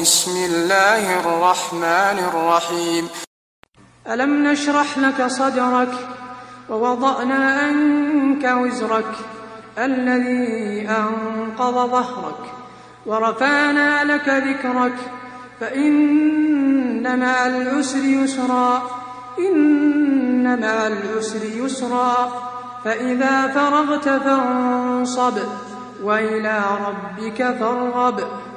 بسم الله الرحمن الرحيم. ألم نشرح لك صدرك ووضعنا عنك وزرك الذي أنقض ظهرك ورفعنا لك ذكرك فإن مع العسر يسرا إن مع العسر يسرا فإذا فرغت فانصب وإلى ربك فارغب